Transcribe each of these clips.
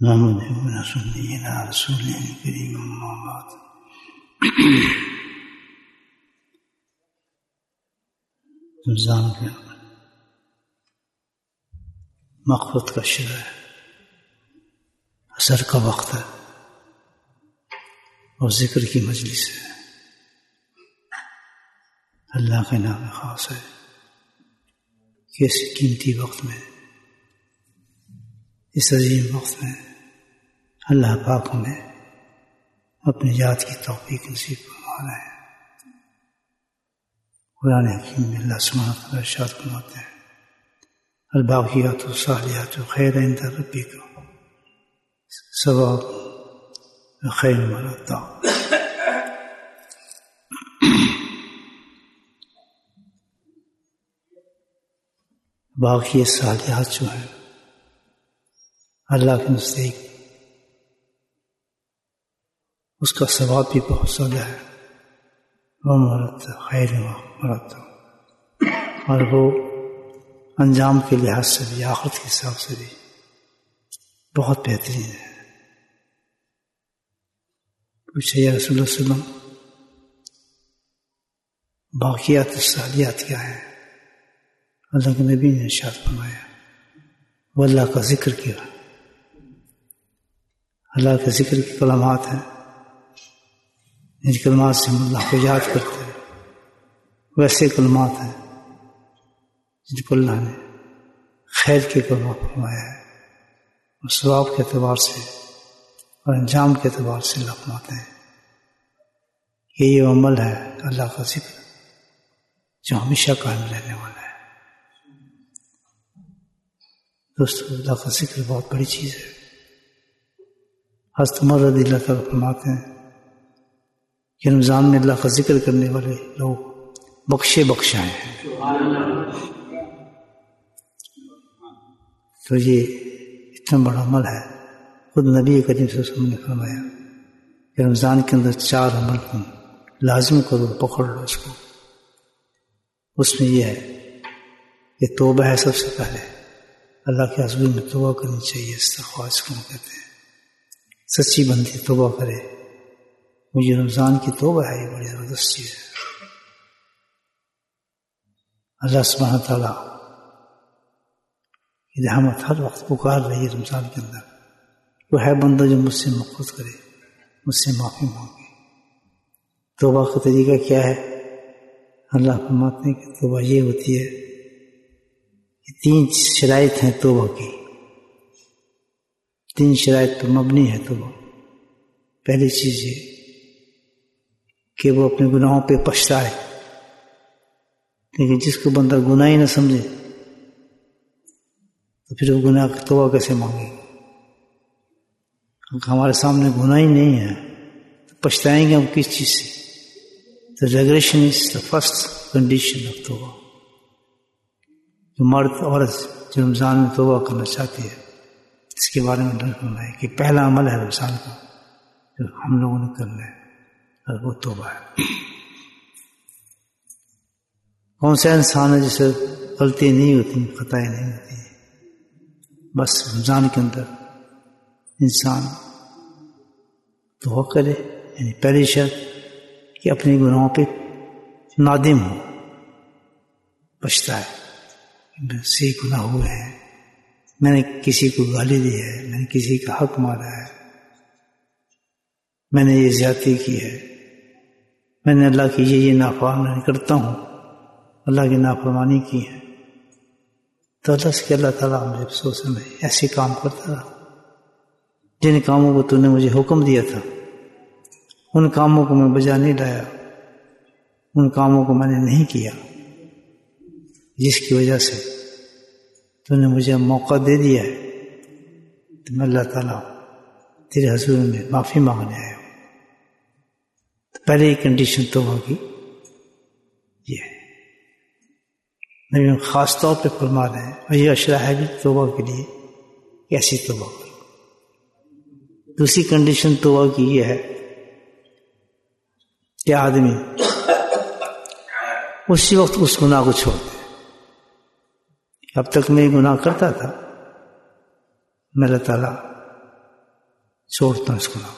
محمد بن سنینا رسول کریم اما بعد. رمضان کا مغفرت کا شروع ہے، عصر کا وقت ہے اور ذکر کی مجلس ہے. اللہ کے نام خاص ہے کہ اس قیمتی وقت میں، اس عظیم وقت میں اللہ پاک ہمیں اپنی ذات کی توفیق نصیب فرما رہے ہیں. قرآن حکیم میں اللہ سبحانہ و تعالیٰ ارشاد فرماتے ہیں: الباقیات الصالحات خیر عند ربک ثواب خیر مرتا. باقی صالحات جو ہیں اللہ کے نزدیک اس کا ثواب بھی بہت زیادہ ہے، وہ مرتا خیر مرتا، اور وہ انجام کے لحاظ سے بھی، آخرت کے حساب سے بھی بہت بہترین ہے. پوچھا یا رسول اللہ صلی اللہ علیہ وسلم باقیات الصالحات کیا ہے؟ اللہ کے نبی نے ارشاد فرمایا وہ اللہ کا ذکر کیا. اللہ کے ذکر کے کلمات ہیں، ان کلمات سے ہم اللہ کو یاد کرتے ہیں. ویسے کلمات ہیں جن کو اللہ نے خیر کے کلمہ فرمایا ہے، اور ثواب کے اعتبار سے اور انجام کے اعتبار سے اللہ فرماتے ہیں کہ یہ عمل ہے اللہ کا ذکر جو ہمیشہ قائم رہنے والا ہے. دوستو، اللہ کا ذکر بہت بڑی چیز ہے. حضرت عمر رضی اللہ تعالیٰ فرماتے ہیں کہ رمضان میں اللہ کا ذکر کرنے والے لوگ بخشے بخشائے ہیں. تو یہ اتنا بڑا عمل ہے. خود نبی کریم صلی اللہ علیہ وسلم نے فرمایا کہ رمضان کے اندر 4 عمل کو لازم کرو، پکڑ لو اس کو. اس میں یہ ہے کہ توبہ ہے. سب سے پہلے اللہ کے حضور میں توبہ کرنی چاہیے. استغفار اس کو کہتے ہیں. سچی بندی توبہ کرے. مجھے رمضان کی توبہ ہے، یہ بڑی زبردست چیز ہے. اللہ سبحانہ تعالیٰ کی رحمت ہر وقت پکار رہی ہے رمضان کے اندر. وہ ہے بندہ جو مجھ سے مغفرت کرے، مجھ سے معافی مانگے. توبہ کا طریقہ کیا ہے؟ اللہ فرماتے ہیں کہ توبہ یہ ہوتی ہے کہ 3 شرائط ہیں توبہ کی. 3 شرائط پر مبنی ہے توبہ. پہلی چیز یہ کہ وہ اپنے گناہوں پہ پچھتائے. لیکن جس کو بندہ گناہ ہی نہ سمجھے تو پھر وہ گناہ کی توبہ کیسے مانگے؟ ہمارے سامنے گناہ ہی نہیں ہے تو پچھتائیں گے ہم کس چیز سے؟ تو regression is the first condition of توبہ. جو مرد عورت جو رمضان میں توبہ کرنا چاہتی ہے، اس کے بارے میں ڈر کرنا ہے کہ پہلا عمل ہے رمضان کا جو ہم لوگوں نے کرنا ہے، اور وہ توبہ ہے. کون سا انسان ہے جسے غلطی نہیں ہوتی، خطائیں نہیں ہوتی؟ بس رمضان کے اندر انسان توبہ کرے. یعنی پہلی شرط کہ اپنے گناہوں پہ نادم ہو، پچھتائے. میں سے گناہ ہوئے ہیں، میں نے کسی کو گالی دی ہے، میں نے کسی کا حق مارا ہے، میں نے یہ زیادتی کی ہے، میں نے اللہ کی یہ نافرمانی کرتا ہوں، اللہ کی نافرمانی کی ہے. تو اللہ سے کہ اللہ تعالیٰ مجھے افسوس ہے میں ایسے کام کرتا رہا. جن کاموں کو تو نے مجھے حکم دیا تھا ان کاموں کو میں بجا نہیں لایا، ان کاموں کو میں نے نہیں کیا، جس کی وجہ سے تو نے مجھے موقع دے دیا ہے. تو میں اللہ تعالیٰ تیرے حضور میں معافی مانگنے آیا ہوں. تو پہلے ہی کنڈیشن توبہ کی یہ ہے. نبی خاص طور پہ فرما رہے ہیں، اور یہ اشرا ہے بھی توبہ کے لیے کیسی توبہ کرو. دوسری کنڈیشن توبہ کی یہ ہے کہ آدمی اسی وقت اس گناہ کو چھوڑ دے. اب تک میں گناہ کرتا تھا، میں اللہ تعالیٰ چھوڑتا ہوں اس کو نام.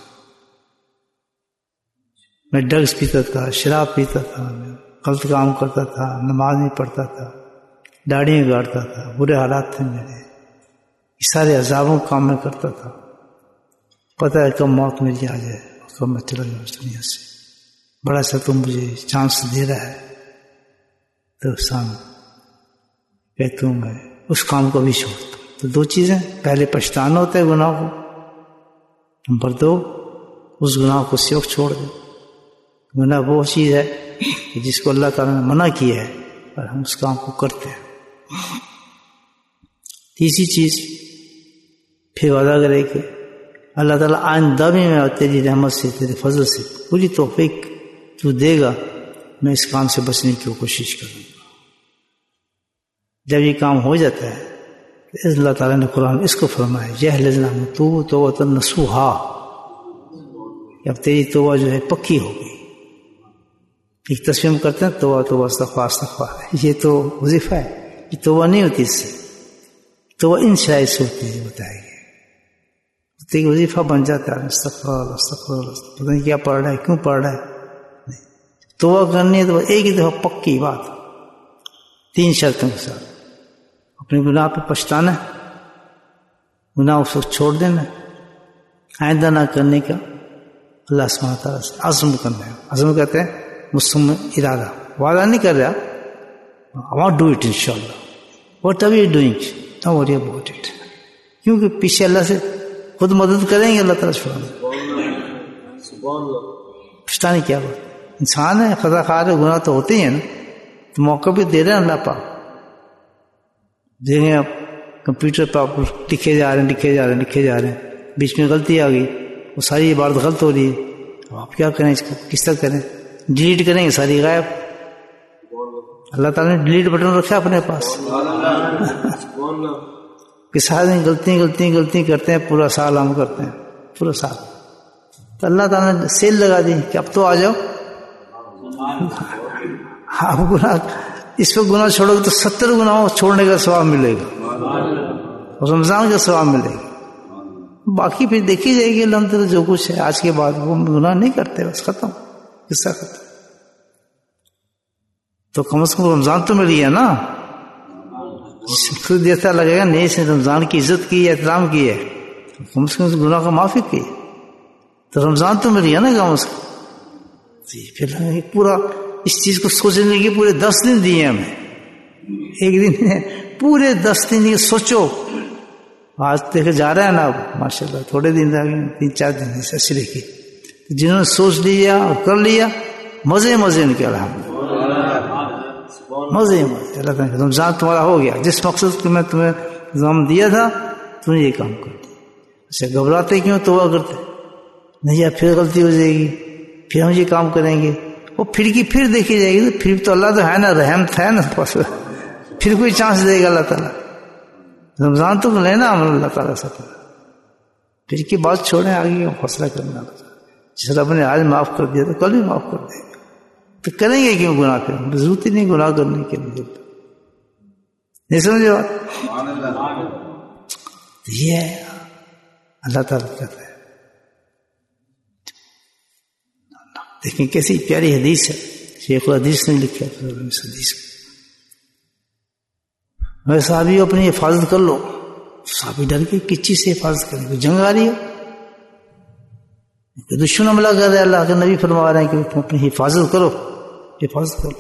میں ڈرگس پیتا تھا، شراب پیتا تھا، غلط کام کرتا تھا، نماز نہیں پڑھتا تھا، داڑھی گاڑتا تھا، برے حالات تھے میرے، یہ سارے عذابوں کام میں کرتا تھا. پتہ ہے کب موت میری آ جائے، کب میں چلا جاؤں اس دنیا سے. بڑا سا تم مجھے چانس دے رہا ہے، تو سامنے کہتا ہوں میں اس کام کو بھی چھوڑتا ہوں. تو دو چیزیں، پہلے پچھتانا ہوتا ہے گناہ کو، نمبر 2 اس گناہ کو اسی وقت چھوڑ دیں. گناہ وہ چیز ہے کہ جس کو اللہ تعالیٰ نے منع کیا ہے اور ہم اس کام کو کرتے ہیں. تیسری چیز پھر وعدہ کرے کہ اللہ تعالیٰ آئندہ بھی میں تیری رحمت سے، تیرے فضل سے پوری توفیق تو دے گا، میں اس کام سے بچنے کی کوشش کروں گا. جب یہ کام ہو جاتا ہے تو اللہ تعالیٰ نے قرآن اس کو فرمایا یحلزنا توبۃ نصوحا، اب تیری توبہ جو ہے پکی ہو گئی. ایک تصویر کرتے ہیں توبہ توبہ استغفار استغفار، یہ تو وظیفہ ہے، یہ توبہ نہیں ہوتی. اس سے توبہ ان شرائط سے ہوتی ہے، بتائے گے تو وظیفہ بن جاتا ہے. استغفار استغفار، پتہ نہیں کیا پڑھ رہا ہے، کیوں پڑھ رہا ہے. توبہ کرنی ہے تو ایک ہی دفعہ پکی بات، 3 شرطوں کے ساتھ. اپنے گناہ پہ پچھتانا ہے، گناہ اس کو چھوڑ دینا ہے، آئندہ نہ کرنے کا اللہ سبحانہ تعالیٰ سے عزم کرنا ہے. عزم کہتے ہیں مسلم ارادہ، وعدہ نہیں کر رہا. I want to do it inshallah. Whatever you are doing, don't worry about it. کیونکہ پیچھے اللہ سے خود مدد کریں گے اللہ تعالیٰ چھوڑیں گے. پچھتانے کیا بات، انسان ہے، خطا خار ہے، گناہ تو ہوتے ہی ہیں نا. تو موقع بھی دے رہے ہیں اللہ پاک. دیکھیں آپ کمپیوٹر پہ آپ لکھے جا رہے ہیں، بیچ میں غلطی آ گئی، وہ ساری عبارت غلط ہو رہی ہے. اب آپ کیا کریں، اس کو کس طرح کریں؟ ڈیلیٹ کریں گے ساری غائب. اللہ تعالیٰ نے ڈیلیٹ بٹن رکھا اپنے پاس. کہ سارے غلطی کرتے ہیں، پورا سال ہم کرتے ہیں، پورا سال. تو اللہ تعالیٰ نے سیل لگا دی کہ اب تو آ جاؤ. آپ گناہ اس پہ گناہ چھوڑو گے تو 70 گناہوں چھوڑنے کا ثواب ملے گا، اور رمضان کا ثواب ملے گا. باقی پھر دیکھی جائے گی الحمد للہ جو کچھ ہے آج کے بعد وہ گناہ نہیں کرتے، بس ختم، قصہ ختم. تو کم از کم رمضان تو مل گیا نا. خود ایسا لگے گا نہیں، اس نے رمضان کی عزت کی ہے، احترام کی ہے، کم از کم گناہ کا معافی کی، تو رمضان تو مل گیا نا کم از کم. پھر پورا اس چیز کو سوچنے کے پورے 10 دن دیے ہمیں. ایک دن پورے 10 دن یہ سوچو. آج دیکھے جا رہا ہے نا اب ماشاء اللہ، تھوڑے دن آ گئے، 3-4 دن سے سرے کی. جنہوں نے سوچ لیا اور کر لیا، مزے ان کے الحمد مزے. اللہ تعالیٰ رمضان تمہارا ہو گیا، جس مقصد کو میں تمہیں نظام دیا تھا تم نے یہ کام کر دیا. اچھا گھبراتے کیوں، توبہ کرتے نہیں، یا پھر غلطی ہو جائے گی، پھر ہم یہ کام کریں گے، وہ پھر دیکھی جائے گی. پھر تو اللہ تو ہے نا، رحم ہے نا، پھر کوئی چانس دے گا اللہ تعالیٰ. رمضان تو لینا ہم اللہ تعالیٰ سے، پھر کی بات چھوڑیں، آگے فیصلہ کرنا. جس رب نے آج معاف کر دیا تو کل بھی معاف کر دے گا. تو کریں گے کیوں گناہ؟ پھر ضرورت ہی نہیں گناہ کرنے کے لیے. نہیں سمجھے بات؟ یہ اللہ تعالیٰ کہتا ہے. دیکھیں کیسی پیاری حدیث ہے، شیخ الحدیث نے لکھا ہے اس حدیث کو. میں صحابی اپنی حفاظت کر لو. صحابی ڈر کے کس چیز سے حفاظت کریں؟ کوئی جنگ آ رہی ہے، دشمن حملہ کر رہے ہیں، اللہ کے نبی فرما رہے ہیں کہ تم اپنی حفاظت کرو، حفاظت کرو.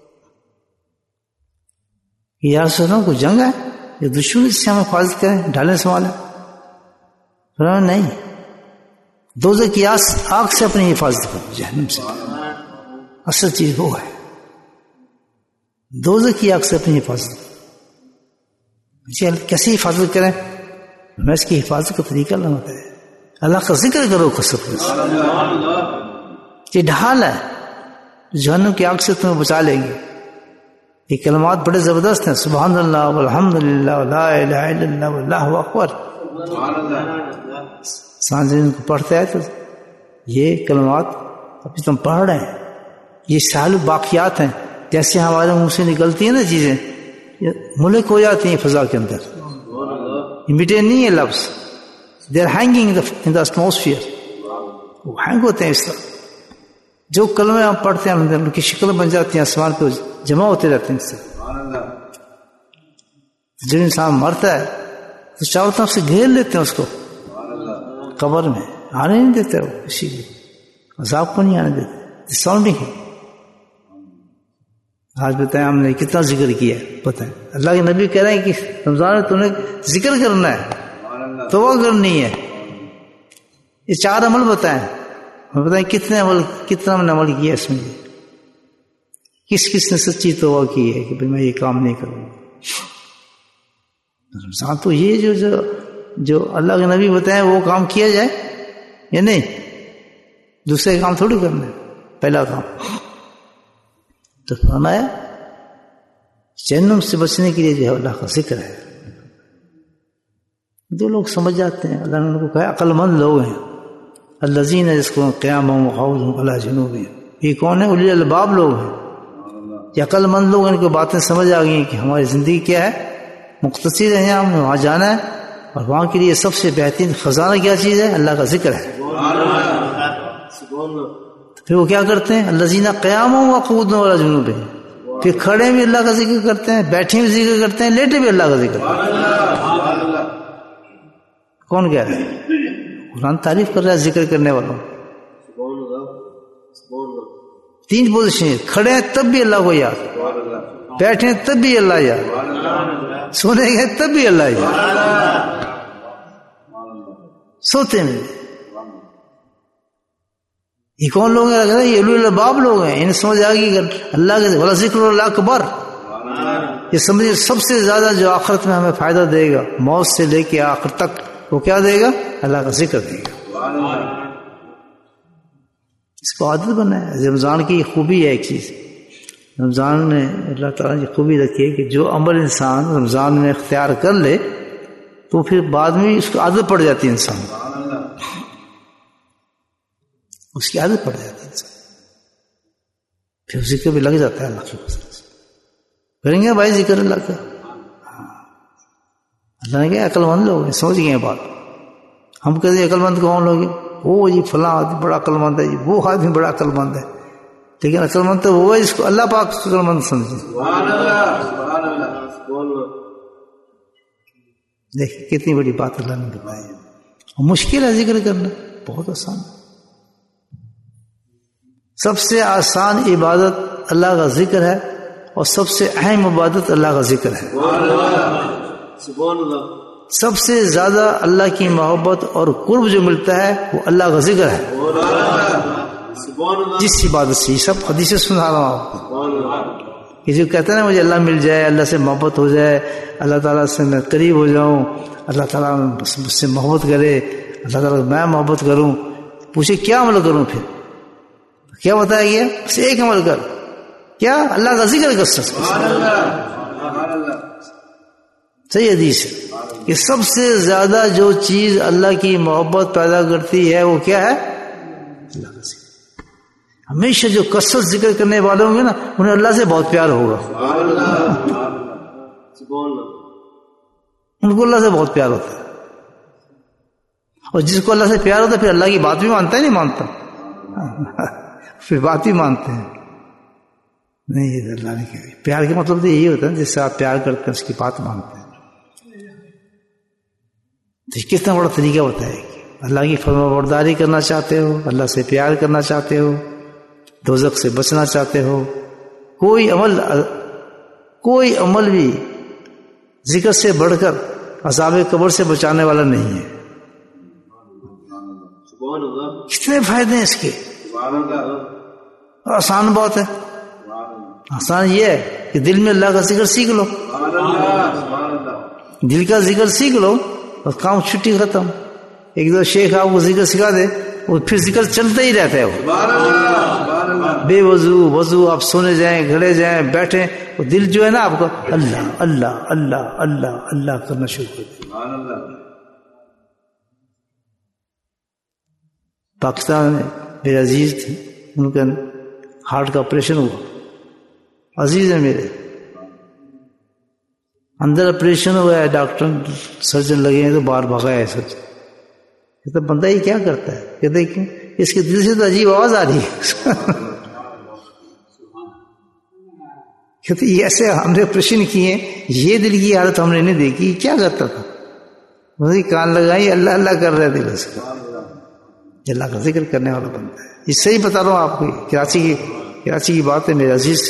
یا سنو کوئی جنگ ہے، یہ دشمن سے ہم حفاظت کریں، ڈھالیں سنبھالیں؟ فرمایا نہیں، دوزخ کی آگ سے اپنی حفاظت کرو، جہنم سے. اصل چیز وہ ہے، دوزخ کی آگ سے اپنی حفاظت کرو. کیسی حفاظت کریں؟ میں اس کی حفاظت کا طریقہ اللہ بتایا. اللہ کا ذکر کرو کثرت سے، یہ ڈھال ہے جہنم کی آگ سے تمہیں بچا لیں گے. یہ کلمات بڑے زبردست ہیں، سبحان اللہ والحمد للہ لا الہ الا اللہ واللہ اکبر. سانجن کو پڑھتے ہیں تو یہ کلمات ابھی تم پڑھ رہے ہیں، یہ سال باقیات ہیں. جیسے ہمارے منہ سے نکلتی ہیں نا چیزیں، یہ ملک ہو جاتی ہیں فضا کے اندر، امیٹیٹ نہیں ہے لفظ. They are hanging in the atmosphere. وہ ہینگ ہوتے ہیں اس طرح. جو کلمے ہم پڑھتے ہیں ان کی شکل بن جاتی ہیں, آسمان پہ جمع ہوتے رہتے ہیں اس سے. جب انسان مرتا ہے تو چاروں طرف سے گھیر لیتے ہیں اس کو, قبر میں آنے نہیں دیتے, وہ کسی کو عذاب کو نہیں آنے دیتے. ساؤنڈنگ ہے. آج بتائیں ہم نے کتنا ذکر کیا ہے, بتائیں. اللہ کے نبی کہہ رہے ہیں کہ رمضان میں تم نے ذکر کرنا ہے, توبہ کرنی ہے. یہ 4 عمل بتائیں, بتائیں کتنا ہم نے عمل کیا اس میں, کس نے سچی توبہ کی ہے کہ میں یہ کام نہیں کروں. رمضان تو یہ جو اللہ کے نبی بتائیں وہ کام کیا جائے یا نہیں, دوسرے کام تھوڑی کرنا ہے, پہلا کام. تو فرمایا جہنم سے بچنے کے لیے جو ہے اللہ کا ذکر ہے. جو لوگ سمجھ جاتے ہیں, اللہ نے ان کو کہا عقل مند لوگ ہیں, الذین یذکرون قیاما وقعودا علی جنوبہم. یہ کون ہے؟ اولی الباب لوگ ہیں. یہ عقل مند لوگ, ان کو باتیں سمجھ آ گئی ہیں کہ ہماری زندگی کیا ہے, مختصر ہے, ہم نے وہاں جانا ہے, اور وہاں کے لیے سب سے بہترین خزانہ کیا چیز ہے؟ اللہ کا ذکر ہے. پھر وہ کیا کرتے ہیں؟ الذین قیاما وقعودا علی جنوبہم. پھر کھڑے بھی اللہ کا ذکر کرتے ہیں, بیٹھے بھی ذکر کرتے ہیں, لیٹے بھی اللہ کا ذکر کرتے ہیں. کون کہہ رہا ہے؟ قرآن تعریف کر رہا ہے ذکر کرنے والوں. 3 پوزیشن, کھڑے ہیں تب بھی اللہ کو یاد, بیٹھے ہیں تب بھی اللہ یاد, سونے گئے تب بھی اللہ یاد, سوتے ہیں. یہ کون لوگ ہیں؟ یہ اولو الباب لوگ ہیں. انہیں سمجھ آ گئی اللہ کے ولا ذکر اللہ اکبر. یہ سمجھے سب سے زیادہ جو آخرت میں ہمیں فائدہ دے گا, موت سے لے کے آخر تک, وہ کیا دے گا؟ اللہ کا ذکر دے گا. اس کو عادت بنائے. رمضان کی خوبی ہے ایک چیز, رمضان میں اللہ تعالیٰ نے خوبی رکھی ہے کہ جو عمل انسان رمضان میں اختیار کر لے تو پھر بعد میں اس کو عادت پڑ جاتی ہے, انسان اس کی عادت پڑ جاتی ہے انسان, پھر ذکر بھی لگ جاتا ہے اللہ کی فضل سے. کریں گے بھائی ذکر اللہ کا. اللہ نے کہا عقل مند لوگ ہیں, سمجھ گئے بات. ہم کہتے ہیں عقل مند کون لوگ ہیں؟ وہ جی فلاں آدمی بڑا عقل مند ہے, جی وہ آدمی بڑا عقل مند ہے. لیکن عقل مند تو وہ ہے جس کو اللہ پاک عقل مند سمجھے. دیکھیں کتنی بڑی بات اللہ نے بتائی ہے. اور مشکل ہے ذکر کرنا, بہت آسان ہے. سب سے آسان عبادت اللہ کا ذکر ہے, اور سب سے اہم عبادت اللہ کا ذکر ہے. سب سے زیادہ اللہ کی محبت اور قرب جو ملتا ہے وہ اللہ کا ذکر ہے. جس عبادت سے, یہ سب حدیثیں سنا رہا ہوں آپ کو, کہ جو کہتے ہیں نا مجھے اللہ مل جائے, اللہ سے محبت ہو جائے, اللہ تعالیٰ سے میں قریب ہو جاؤں, اللہ تعالیٰ مجھ سے محبت کرے, اللہ تعالیٰ میں محبت کروں. پوچھے کیا عمل کروں؟ پھر کیا بتایا گیا؟ بس ایک عمل کر. کیا؟ اللہ کا ذکر کر سکتے. صحیح حدیث ہے کہ سب سے زیادہ جو چیز اللہ کی محبت پیدا کرتی ہے وہ کیا ہے؟ اللہ کا ذکر. ہمیشہ جو کثرت ذکر کرنے والے ہوں گے نا, انہیں اللہ سے بہت پیار ہوگا. ان کو اللہ سے بہت پیار ہوتا ہے. اور جس کو اللہ سے پیار ہوتا ہے پھر اللہ کی بات بھی مانتا ہے, نہیں مانتا, پھر بات بھی مانتے ہیں. نہیں, یہ اللہ نے کہا پیار کا مطلب تو یہی ہوتا ہے جس سے آپ پیار کرتے ہیں اس کی بات مانتے ہیں. تو کتنا بڑا طریقہ ہوتا ہے کہ اللہ کی فرمانبرداری کرنا چاہتے ہو, اللہ سے پیار کرنا چاہتے ہو, دوزخ سے بچنا چاہتے ہو. کوئی عمل بھی ذکر سے بڑھ کر عذاب قبر سے بچانے والا نہیں ہے. کتنے فائدے ہیں اس کے. آسان بات ہے. آسان یہ ہے کہ دل میں اللہ کا ذکر سیکھ لو, دل کا ذکر سیکھ لو, اور کام چھٹی ختم. ایک دو شیخ آپ کو ذکر سکھا دے, وہ پھر ذکر چلتا ہی رہتا ہے. وہ بے وضو آپ سونے جائیں, کھڑے جائیں, بیٹھیں, وہ دل جو ہے نا آپ کا اللہ اللہ اللہ اللہ اللہ کرنا شروع کر دے. پاکستان میں میرے عزیز تھے, ان کا ہارٹ کا آپریشن ہوا. عزیز ہے میرے, اندر آپریشن ہوا ہے, ڈاکٹر سرجن لگے ہیں تو باہر بھگا ہے سرجن. کہتا بندہ یہ کیا کرتا ہے؟ کہتے کیوں؟ اس کے دل سے تو عجیب آواز آ رہی ہے. کہتے یہ ایسے ہم نے پرشن کیے، یہ دل کی حالت ہم نے نہیں دیکھی. کیا کرتا تھا؟ وہی کان لگائی اللہ اللہ کر رہے دل سے. اللہ کا ذکر کرنے والا بندہ ہے. اس سے ہی بتا رہا ہوں آپ کو، کراچی کی بات ہے میرے عزیز.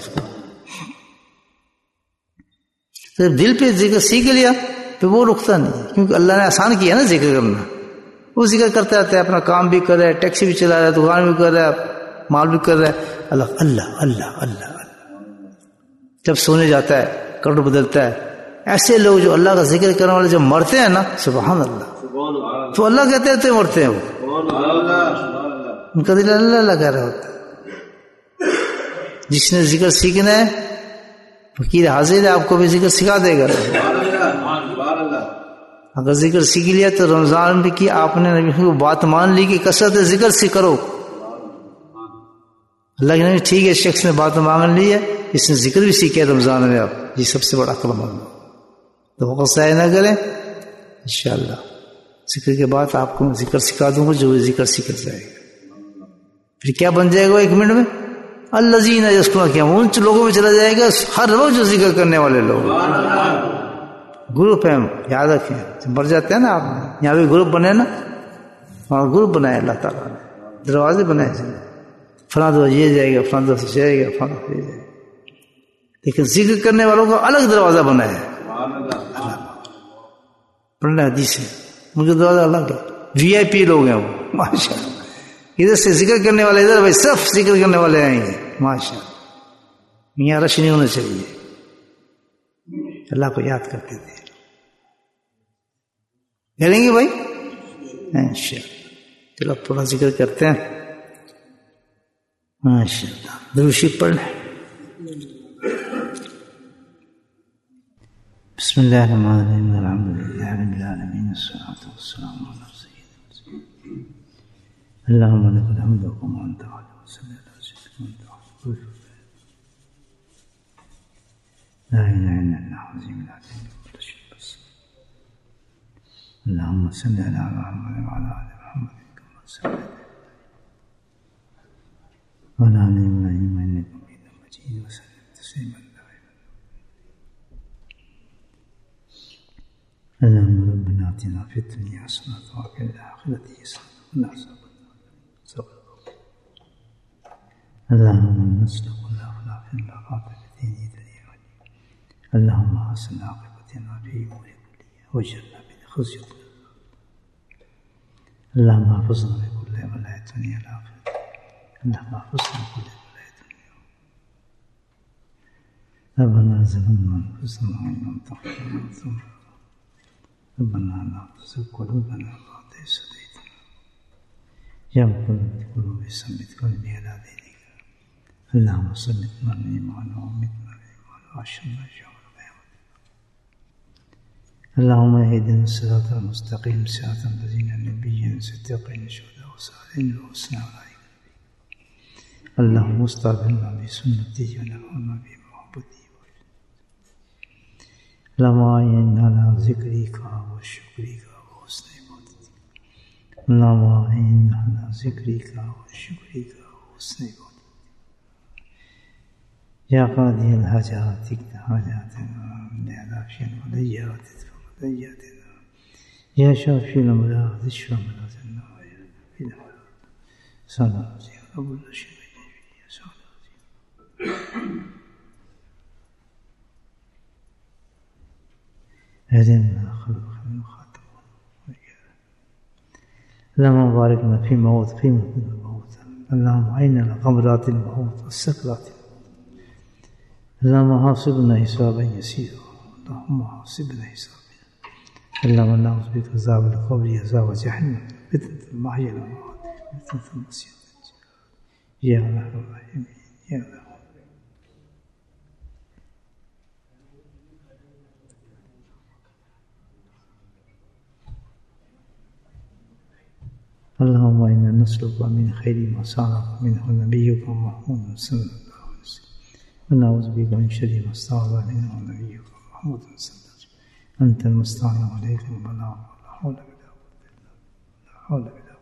دل پہ ذکر سیکھ لیا پھر وہ رکتا نہیں، کیونکہ اللہ نے آسان کیا نا ذکر کرنا. وہ ذکر کرتا رہتا ہے، اپنا کام بھی کر رہا ہے، ٹیکسی بھی چلا رہا ہے، دکان بھی کر رہا ہے، مال بھی کر رہا ہے. اللہ اللہ اللہ اللہ اللہ. جب سونے جاتا ہے کرٹ بدلتا ہے. ایسے لوگ جو اللہ کا ذکر کرنے والے جب مرتے ہیں نا، سبحان اللہ، تو اللہ کہتے رہتے مرتے ہیں. وہ ان کا دل اللہ اللہ کہہ رہا ہوتا ہے. جس نے ذکر سیکھنا ہے فقیر حاضر ہے، آپ کو بھی ذکر سکھا دے گا. اگر ذکر سیکھ لیا تو رمضان بھی کی آپ نے نبی کو بات مان لی کہ کثرت ذکر سے کرو. اللہ کے نبی ٹھیک ہے، شخص نے بات مان لی ہے، اس نے ذکر بھی سیکھا رمضان میں. آپ یہ سب سے بڑا کلمہ تو وقت ضائع نہ کریں. انشاءاللہ ذکر کے بعد آپ کو ذکر سکھا دوں گا، جو ذکر سیکھ جائے گا. پھر کیا بن جائے گا 1 منٹ میں؟ الذین یذکرون کیا ان لوگوں میں چلا جائے گا ہر روز جو ذکر کرنے والے لوگ. گروپ ہے، یاد رکھیں. مر جاتے ہیں نا آپ، یہاں بھی گروپ بنے نا، وہاں گروپ بنائے اللہ تعالیٰ نے، دروازے بنائے جائیں. فلاں دو یہ جائے گا، فلاں دو سے جائے گا، فلاں دو یہ جائے گا. لیکن ذکر کرنے والوں کا الگ دروازہ بنایا ہے. پڑھنا حدیث ہے، مجھے دروازہ الگ ہے. VIP لوگ ہیں وہ، ماشاء اللہ. ادھر سے ذکر کرنے والے ادھر، بھائی صرف ذکر کرنے والے آئیں گے. ماشاء اللہ، یہاں رش نہیں ہونا چاہیے. اللہ کو یاد کرتے تھے. کریں گے بھائی انشاءاللہ. چلو تھوڑا ذکر کرتے ہیں. ماشاء اللہ درود شریف پڑھ لیں. بسم اللہ الرحمن الرحیم الحمد للہ رب العالمین والصلاة والسلام علی سیدنا محمد. اللہم لک الحمد کما انت علی وصلی علی سیدنا محمد. لا الہ الا اللہ عظیم العظیم. اللہم صلی علی محمد وعلی آل محمد کما صلیت وعلی آل ابراہیم انک حمید مجید وسلم تسلیما. اللهم ربنا آتنا في الدنيا حسنة وفي الآخرة حسنة وقنا عذاب النار. اللهم نسألك الله في الرفعة في دين الدنيا والدين. اللهم حسن عاقبتنا في أمور كلها واجعلنا من خزي الدنيا. اللهم احفظنا بكل ولاية الدنيا الآخرة. اللهم احفظنا بكل ولاية الدنيا. ربنا ظلمنا أنفسنا وإن لم تغفر لنا ربنا لا تزغ قلوبنا بعد إذ هديتنا يا مقلب القلوب ثبت قلبي على دينك. اللهم ثبتنا بالإيمان وأمتنا بالإيمان وأحشرنا جمع القيامة. اللهم اهدنا الصراط المستقيم صراط الذين النبيين صديقين شهداء وصالحين وحسن أولئك رفيقا. اللهم استعملنا بسنته ونفعنا بمحبته. اللهم أعنا على ذكرك وشكرك وحسن عبادتك. اللهم أعنا على ذكرك وشكرك وحسن عبادتك. يا قاضي الحاجات اقض حاجاتنا لعافية ولياتنا. يا شافي الأمراض اشف مرضنا ويا في الأمراض صلاة رب العالمين. هدنا خلق من خاتم. اللهم بارك لنا في موت في الموت. اللهم أعنا على غمرات الموت والسكرات. اللهم حاسبنا حسابا يسيرا. اللهم حاسبنا حسابا. اللهم نعوذ بك عذاب القبر عذاب جهنم فتنة المحيا والممات فتنة المسيح الدجال. يا أرحم الراحمين يا الله. اللهم إنا نسألك من خير ما سألك منه نبيك محمد صلى الله عليه وسلم ونعوذ بك من شر ما استعاذ منه نبيك محمد صلى الله عليه وسلم. أنت المستعان وعليك البلاغ ولا حول ولا قوة إلا بالله. حول ولا قوة.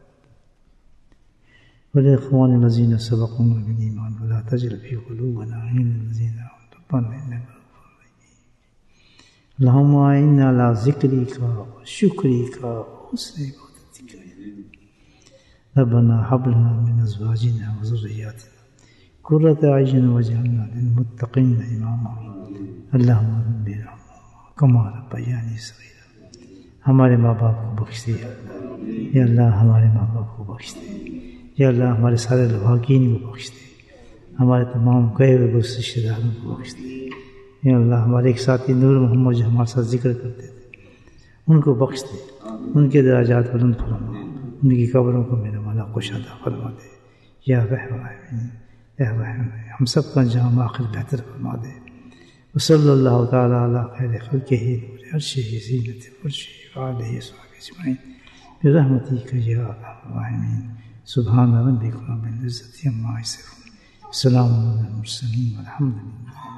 ولإخوان الذين سبقونا بالإيمان ولا تجعل في قلوبنا غلا للذين آمنوا ربنا إنك غفور رحيم. اللهم إنا على ذكرك وشكرك وحسن عبادتك. ربنا هب لنا من أزواجنا وذرياتنا قرة أعين واجعلنا للمتقين إماما. اللهم رب ارحمهما كما ربياني صغيرا. ہمارے ماں باپ کو بخش دے یا اللہ، ہمارے ماں باپ کو بخش دے یا اللہ، ہمارے سارے لواحقین کو بخش دے، ہمارے تمام گئے ہوئے رشتہ داروں کو بخش دے یا اللہ. ہمارے ایک ساتھی نور محمد جو ہمارے ساتھ ذکر کرتے تھے ان کو بخش دے، ان کے درجات بلند فرما، ان کی قبروں کو میرا مولا کشادہ فرما دے یا رحم الرحمین یا رحم. ہم سب کا انجام آخر بہتر فرما دے. وصلی اللہ تعالیٰ علی خیر خلقہ نور عرشہ زینت فرشہ وعلیہ وصحبہ اجمعین برحمتک یا ارحم الراحمین. سبحان ربک رب العزة عما یصفون، سلام علی المرسلین والحمد للہ.